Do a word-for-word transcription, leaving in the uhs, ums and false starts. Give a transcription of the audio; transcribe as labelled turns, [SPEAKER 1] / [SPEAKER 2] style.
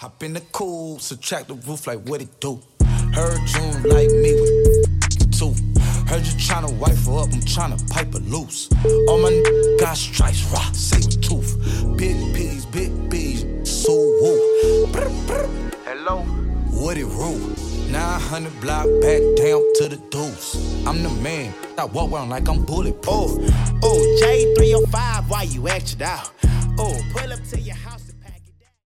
[SPEAKER 1] Hop in the cool, subtract the roof like what it do. Heard June like me with too. Heard you tryna wife her up, I'm tryna pipe her loose. All my n- got stripes, rock, say with tooth. Big P's, big B's, so woo. Brr, brr. Hello, what it rule? nine hundred block back down to the deuce. I'm the man, I walk around like I'm bulletproof.
[SPEAKER 2] Oh, oh, J three oh five, why you acting out? Oh, pull up to your